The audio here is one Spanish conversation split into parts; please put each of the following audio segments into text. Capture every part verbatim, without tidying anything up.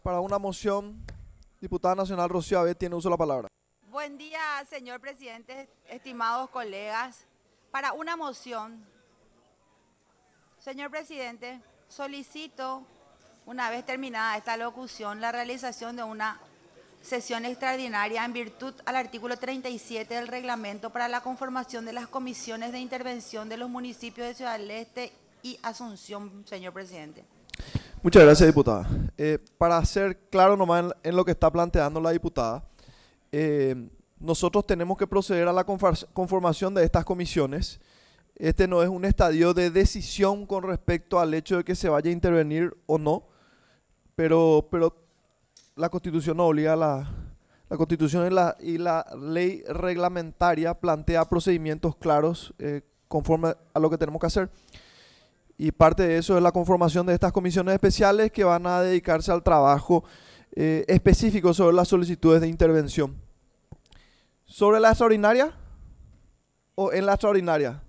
Para una moción, diputada nacional Rocío Abet tiene uso de la palabra. Buen día, señor presidente, estimados colegas. Para una moción, señor presidente, solicito, una vez terminada esta locución, la realización de una sesión extraordinaria en virtud al artículo treinta y siete del reglamento para la conformación de las comisiones de intervención de los municipios de Ciudad del Este y Asunción, señor presidente. Muchas gracias, diputada. Eh, para ser claro nomás en, en lo que está planteando la diputada, eh, nosotros tenemos que proceder a la conformación de estas comisiones. Este no es un estadio de decisión con respecto al hecho de que se vaya a intervenir o no, pero, pero la Constitución no obliga a la, la Constitución y la, y la ley reglamentaria plantea procedimientos claros eh, conforme a lo que tenemos que hacer. Y parte de eso es la conformación de estas comisiones especiales que van a dedicarse al trabajo eh, específico sobre las solicitudes de intervención. ¿Sobre la extraordinaria o en la extraordinaria?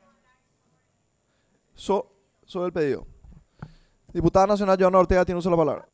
So, sobre el pedido. Diputada nacional Joana Ortega tiene uso de la palabra.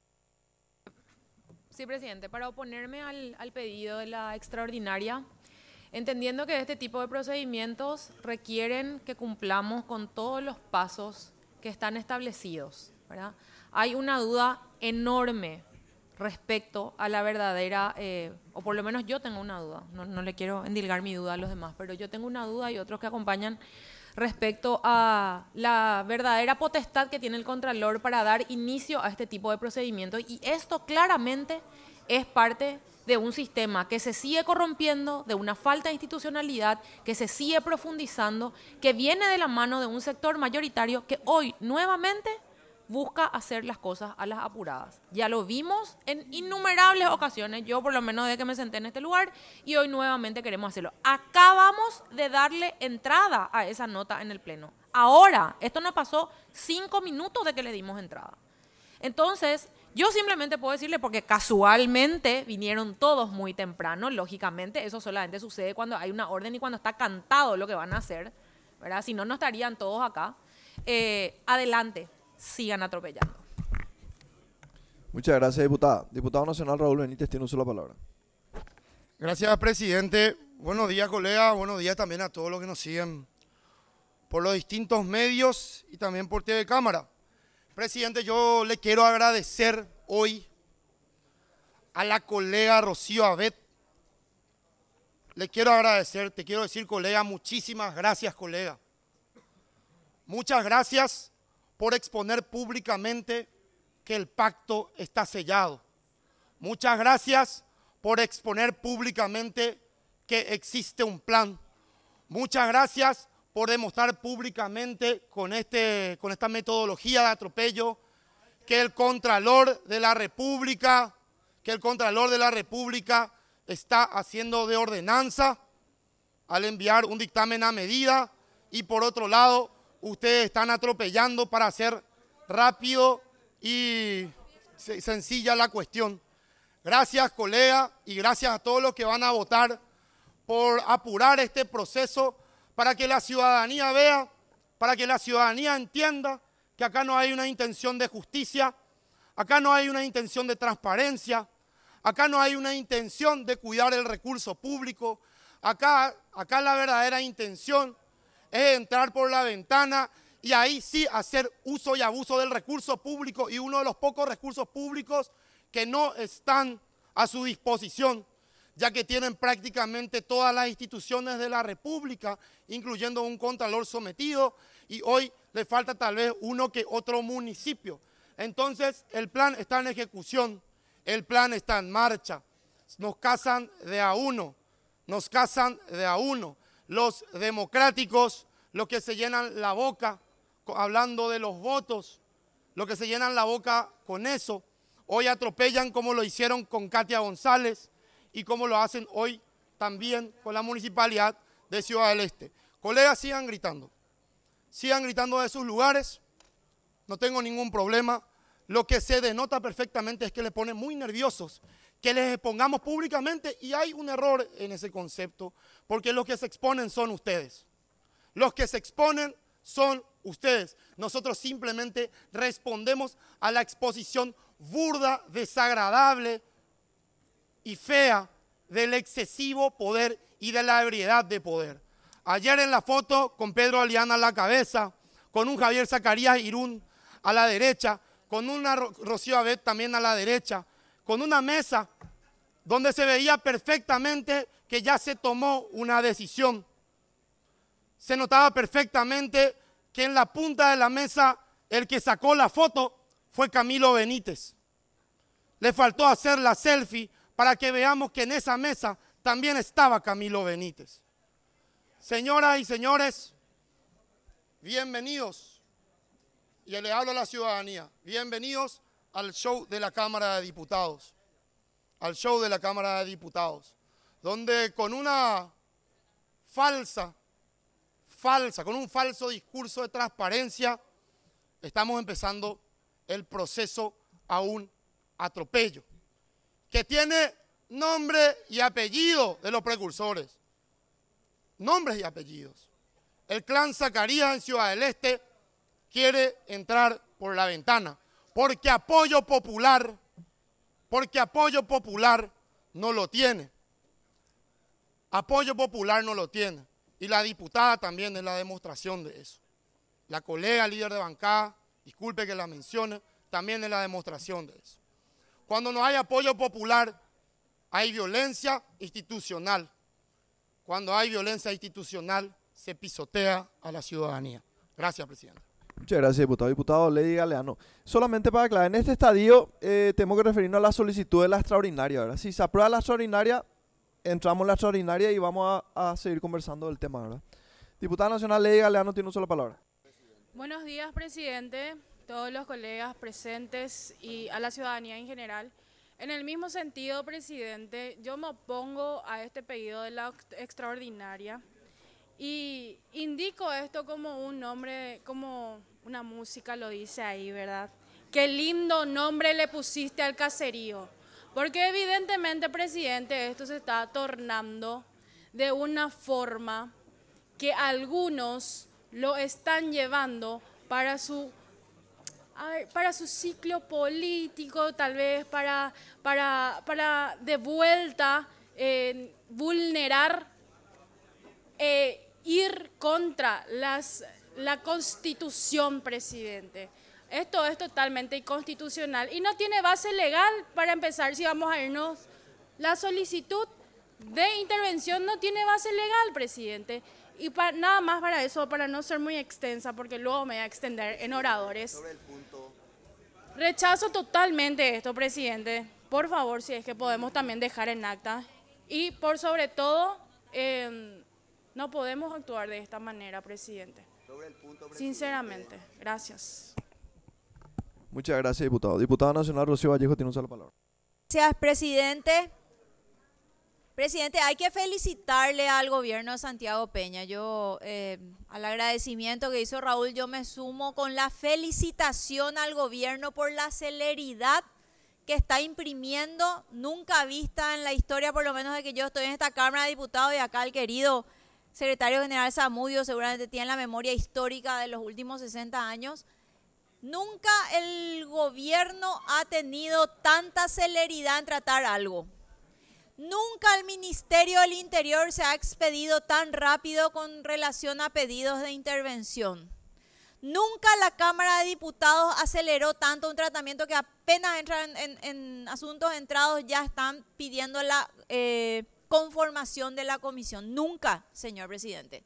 Sí, presidente, para oponerme al, al pedido de la extraordinaria, entendiendo que este tipo de procedimientos requieren que cumplamos con todos los pasos que están establecidos, ¿verdad? Hay una duda enorme respecto a la verdadera, eh, o por lo menos yo tengo una duda, no, no le quiero endilgar mi duda a los demás, pero yo tengo una duda y otros que acompañan respecto a la verdadera potestad que tiene el Contralor para dar inicio a este tipo de procedimientos, y esto claramente es parte de un sistema que se sigue corrompiendo, de una falta de institucionalidad, que se sigue profundizando, que viene de la mano de un sector mayoritario que hoy nuevamente busca hacer las cosas a las apuradas. Ya lo vimos en innumerables ocasiones, yo por lo menos desde que me senté en este lugar, y hoy nuevamente queremos hacerlo. Acabamos de darle entrada a esa nota en el Pleno. Ahora, esto no pasó cinco minutos de que le dimos entrada. Entonces, yo simplemente puedo decirle, porque casualmente vinieron todos muy temprano, lógicamente, eso solamente sucede cuando hay una orden y cuando está cantado lo que van a hacer, ¿verdad? Si no, no estarían todos acá. Eh, adelante, sigan atropellando. Muchas gracias, diputada. Diputado nacional Raúl Benítez tiene uso de la palabra. Gracias, presidente. Buenos días, colegas. Buenos días también a todos los que nos siguen por los distintos medios y también por T V Cámara. Presidente, yo le quiero agradecer hoy a la colega Rocío Abet. Le quiero agradecer, te quiero decir, colega, muchísimas gracias, colega. Muchas gracias por exponer públicamente que el pacto está sellado. Muchas gracias por exponer públicamente que existe un plan. Muchas gracias por demostrar públicamente con, este, con esta metodología de atropello que el Contralor de la República, que el Contralor de la República está haciendo de ordenanza al enviar un dictamen a medida, y por otro lado, ustedes están atropellando para hacer rápido y sencilla la cuestión. Gracias, colega, y gracias a todos los que van a votar por apurar este proceso para que la ciudadanía vea, para que la ciudadanía entienda que acá no hay una intención de justicia, acá no hay una intención de transparencia, acá no hay una intención de cuidar el recurso público, acá, acá la verdadera intención es entrar por la ventana y ahí sí hacer uso y abuso del recurso público, y uno de los pocos recursos públicos que no están a su disposición, ya que tienen prácticamente todas las instituciones de la República, incluyendo un contralor sometido, y hoy le falta tal vez uno que otro municipio. Entonces, el plan está en ejecución, el plan está en marcha. Nos casan de a uno, nos casan de a uno. Los democráticos, los que se llenan la boca hablando de los votos, los que se llenan la boca con eso, hoy atropellan como lo hicieron con Katia González y como lo hacen hoy también con la Municipalidad de Ciudad del Este. Colegas, sigan gritando, sigan gritando de sus lugares, no tengo ningún problema. Lo que se denota perfectamente es que le ponen muy nerviosos que les expongamos públicamente, y hay un error en ese concepto, porque los que se exponen son ustedes. Los que se exponen son ustedes. Nosotros simplemente respondemos a la exposición burda, desagradable y fea del excesivo poder y de la ebriedad de poder. Ayer en la foto con Pedro Aliana a la cabeza, con un Javier Zacarías Irún a la derecha, con una Rocío Abet también a la derecha, con una mesa donde se veía perfectamente que ya se tomó una decisión. Se notaba perfectamente que en la punta de la mesa el que sacó la foto fue Camilo Benítez. Le faltó hacer la selfie para que veamos que en esa mesa también estaba Camilo Benítez. Señoras y señores, bienvenidos, y le hablo a la ciudadanía, bienvenidos al show de la Cámara de Diputados, al show de la Cámara de Diputados, donde con una falsa, falsa, con un falso discurso de transparencia, estamos empezando el proceso a un atropello, que tiene nombre y apellido de los precursores, nombres y apellidos. El clan Zacarías en Ciudad del Este quiere entrar por la ventana, porque apoyo popular, porque apoyo popular no lo tiene. Apoyo popular no lo tiene. Y la diputada también es la demostración de eso. La colega líder de bancada, disculpe que la mencione, también es la demostración de eso. Cuando no hay apoyo popular, hay violencia institucional. Cuando hay violencia institucional, se pisotea a la ciudadanía. Gracias, presidente. Muchas gracias, diputado. Diputado Lady Galeano. Solamente para aclarar, en este estadio eh, tenemos que referirnos a la solicitud de la extraordinaria, ¿verdad? Si se aprueba la extraordinaria, entramos en la extraordinaria y vamos a, a seguir conversando del tema, ¿verdad? Diputada nacional Lady Galeano tiene una sola palabra. Buenos días, presidente, todos los colegas presentes y a la ciudadanía en general. En el mismo sentido, presidente, yo me opongo a este pedido de la extraordinaria y indico esto como un nombre, como una música lo dice ahí, ¿verdad? Qué lindo nombre le pusiste al caserío, porque evidentemente, presidente, esto se está tornando de una forma que algunos lo están llevando para su, a ver, para su ciclo político, tal vez para, para, para de vuelta eh, vulnerar, eh, ir contra las, la Constitución, presidente. Esto es totalmente inconstitucional y no tiene base legal. Para empezar, si vamos a irnos, la solicitud de intervención no tiene base legal, presidente. Y para, nada más para eso, para no ser muy extensa, porque luego me voy a extender en oradores. Sobre el punto. Rechazo totalmente esto, presidente. Por favor, si es que podemos también dejar en acta. Y por sobre todo, eh, no podemos actuar de esta manera, presidente. Sobre el punto, presidente. Sinceramente, gracias. Muchas gracias, diputado. Diputada nacional Rocío Vallejo tiene una sola palabra. Gracias, presidente. Presidente, hay que felicitarle al gobierno de Santiago Peña. Yo, eh, al agradecimiento que hizo Raúl, yo me sumo con la felicitación al gobierno por la celeridad que está imprimiendo, nunca vista en la historia, por lo menos de que yo estoy en esta Cámara de Diputados, y acá el querido secretario general Zamudio seguramente tiene la memoria histórica de los últimos sesenta años. Nunca el gobierno ha tenido tanta celeridad en tratar algo. Nunca el Ministerio del Interior se ha expedido tan rápido con relación a pedidos de intervención. Nunca la Cámara de Diputados aceleró tanto un tratamiento que apenas entran en, en, en asuntos entrados ya están pidiendo la eh, conformación de la comisión. Nunca, señor presidente.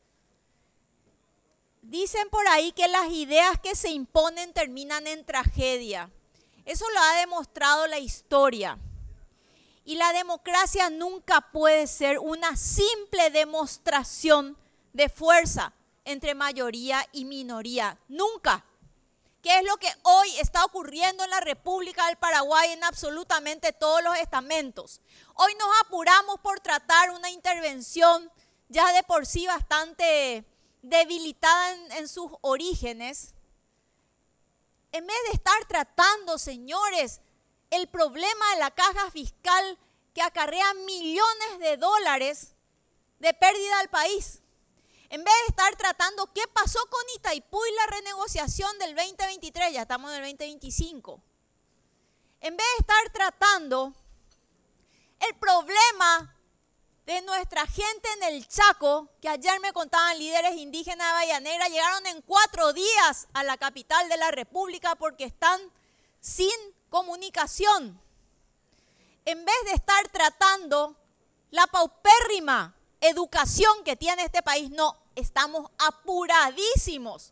Dicen por ahí que las ideas que se imponen terminan en tragedia. Eso lo ha demostrado la historia. Y la democracia nunca puede ser una simple demostración de fuerza entre mayoría y minoría. Nunca. ¿Qué es lo que hoy está ocurriendo en la República del Paraguay en absolutamente todos los estamentos? Hoy nos apuramos por tratar una intervención ya de por sí bastante debilitada en, en sus orígenes. En vez de estar tratando, señores, el problema de la caja fiscal que acarrea millones de dólares de pérdida al país. En vez de estar tratando qué pasó con Itaipú y la renegociación del veinte veintitrés, ya estamos en el veinte veinticinco. En vez de estar tratando el problema de nuestra gente en el Chaco, que ayer me contaban líderes indígenas de Bahía Negra, llegaron en cuatro días a la capital de la República porque están sin comunicación. En vez de estar tratando la paupérrima educación que tiene este país, no, estamos apuradísimos.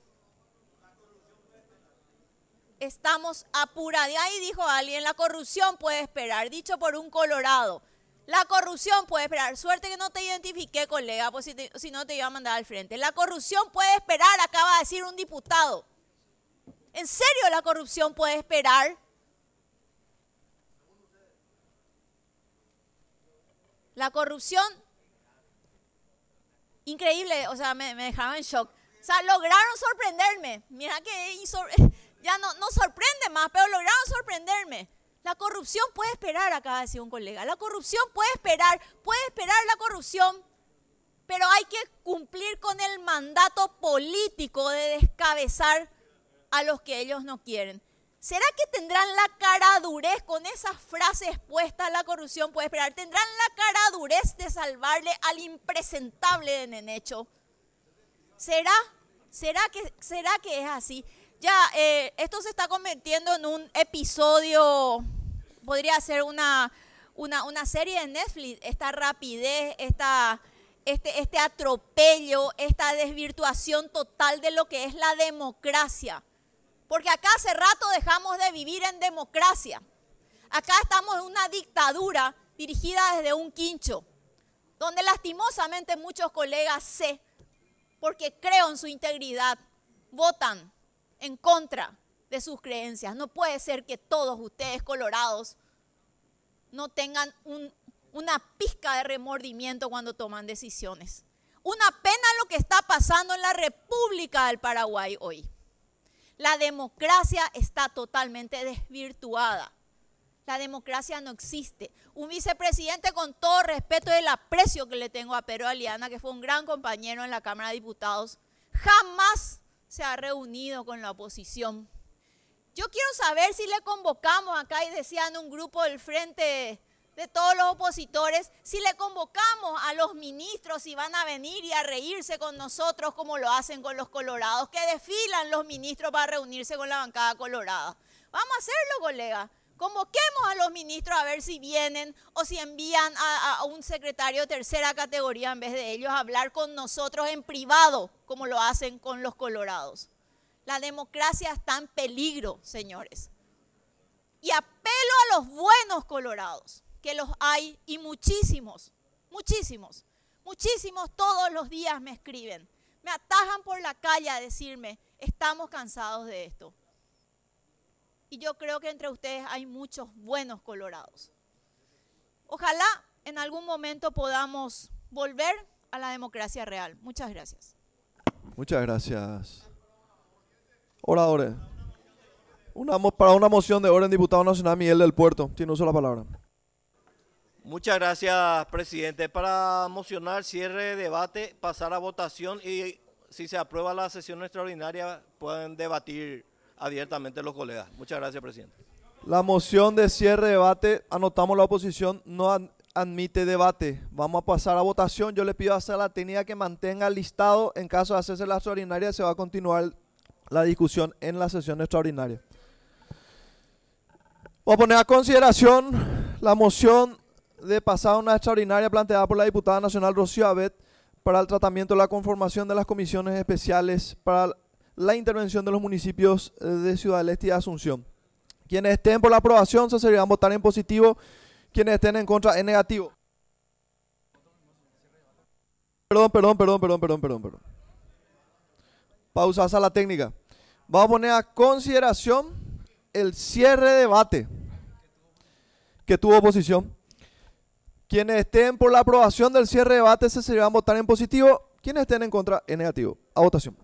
Estamos apurados. Ahí dijo alguien, la corrupción puede esperar, dicho por un colorado. La corrupción puede esperar. Suerte que no te identifiqué, colega, pues si, te, si no te iba a mandar al frente. La corrupción puede esperar, acaba de decir un diputado. ¿En serio la corrupción puede esperar? La corrupción, increíble, o sea, me, me dejaba en shock. O sea, lograron sorprenderme. Mira que hizo, ya no, no sorprende más, pero lograron sorprenderme. La corrupción puede esperar, acaba de decir un colega. La corrupción puede esperar, puede esperar la corrupción, pero hay que cumplir con el mandato político de descabezar a los que ellos no quieren. ¿Será que tendrán la caradurez con esas frases puestas, la corrupción puede esperar? ¿Tendrán la caradurez de salvarle al impresentable de Nenecho? ¿Será? ¿Será que, será que es así? Ya, eh, esto se está convirtiendo en un episodio, podría ser una, una, una serie de Netflix, esta rapidez, esta, este, este atropello, esta desvirtuación total de lo que es la democracia. Porque acá hace rato dejamos de vivir en democracia. Acá estamos en una dictadura dirigida desde un quincho, donde lastimosamente muchos colegas sé, porque creo en su integridad, votan en contra de sus creencias. No puede ser que todos ustedes colorados no tengan un, una pizca de remordimiento cuando toman decisiones. Una pena lo que está pasando en la República del Paraguay hoy. La democracia está totalmente desvirtuada. La democracia no existe. Un vicepresidente, con todo respeto y el aprecio que le tengo a Pedro Aliana, que fue un gran compañero en la Cámara de Diputados, jamás se ha reunido con la oposición. Yo quiero saber si le convocamos acá, y decían un grupo del frente de todos los opositores, si le convocamos a los ministros, si van a venir y a reírse con nosotros como lo hacen con los colorados, que desfilan los ministros para reunirse con la bancada colorada. Vamos a hacerlo, colega. Convoquemos a los ministros a ver si vienen o si envían a, a un secretario de tercera categoría en vez de ellos a hablar con nosotros en privado, como lo hacen con los colorados. La democracia está en peligro, señores. Y apelo a los buenos colorados, que los hay y muchísimos, muchísimos, muchísimos todos los días me escriben. Me atajan por la calle a decirme, estamos cansados de esto. Y yo creo que entre ustedes hay muchos buenos colorados. Ojalá en algún momento podamos volver a la democracia real. Muchas gracias. Muchas gracias. Oradores. Una, para una moción de orden, diputado nacional Miguel del Puerto. Tiene uso la palabra. Muchas gracias, presidente. Para mocionar cierre de debate, pasar a votación y si se aprueba la sesión extraordinaria pueden debatir abiertamente los colegas. Muchas gracias, presidente. La moción de cierre de debate, anotamos la oposición, no ad, admite debate. Vamos a pasar a votación. Yo le pido a Sala Técnica que mantenga el listado. En caso de hacerse la extraordinaria, se va a continuar la discusión en la sesión extraordinaria. Voy a poner a consideración la moción de pasar a una extraordinaria planteada por la diputada nacional Rocío Abet para el tratamiento de la conformación de las comisiones especiales para la intervención de los municipios de Ciudad del Este y Asunción. Quienes estén por la aprobación se servirán votar en positivo, quienes estén en contra en negativo. Perdón, perdón, perdón, perdón, perdón, perdón, perdón. Pausa, Sala Técnica. Vamos a poner a consideración el cierre de debate que tuvo oposición. Quienes estén por la aprobación del cierre de debate se servirán votar en positivo, quienes estén en contra en negativo. A votación.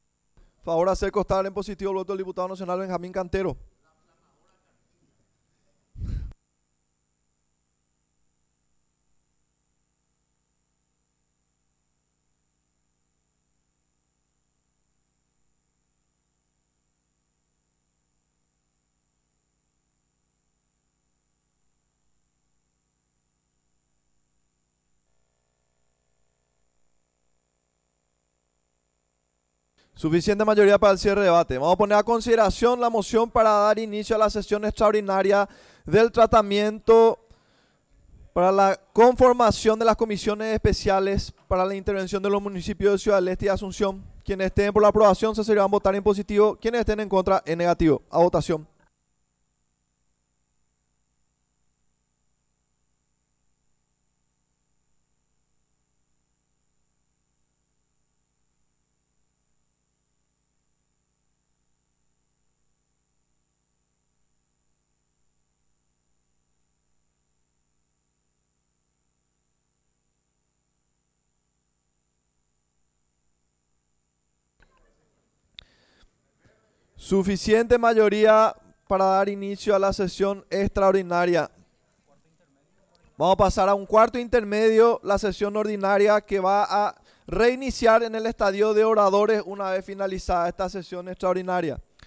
Favor hacer constar en positivo el voto del diputado nacional Benjamín Cantero. Suficiente mayoría para el cierre de debate. Vamos a poner a consideración la moción para dar inicio a la sesión extraordinaria del tratamiento para la conformación de las comisiones especiales para la intervención de los municipios de Ciudad del Este y Asunción. Quienes estén por la aprobación se serán votar en positivo, quienes estén en contra en negativo. A votación. Suficiente mayoría para dar inicio a la sesión extraordinaria. Vamos a pasar a un cuarto intermedio, la sesión ordinaria que va a reiniciar en el estadio de Oradores una vez finalizada esta sesión extraordinaria.